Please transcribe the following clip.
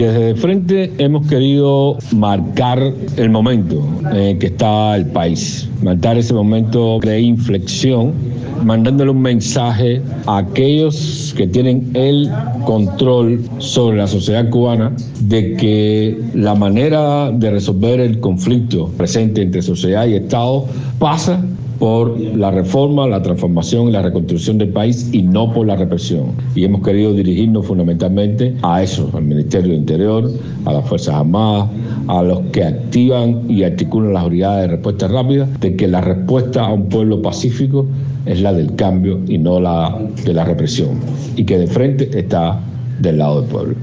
Desde el frente hemos querido marcar el momento en el que está el país, marcar ese momento de inflexión, mandándole un mensaje a aquellos que tienen el control sobre la sociedad cubana de que la manera de resolver el conflicto presente entre sociedad y Estado pasa por la reforma, la transformación y la reconstrucción del país y no por la represión. Y hemos querido dirigirnos fundamentalmente a eso, al Ministerio del Interior, a las Fuerzas Armadas, a los que activan y articulan las unidades de respuesta rápida, de que la respuesta a un pueblo pacífico es la del cambio y no la de la represión, y que de frente está del lado del pueblo.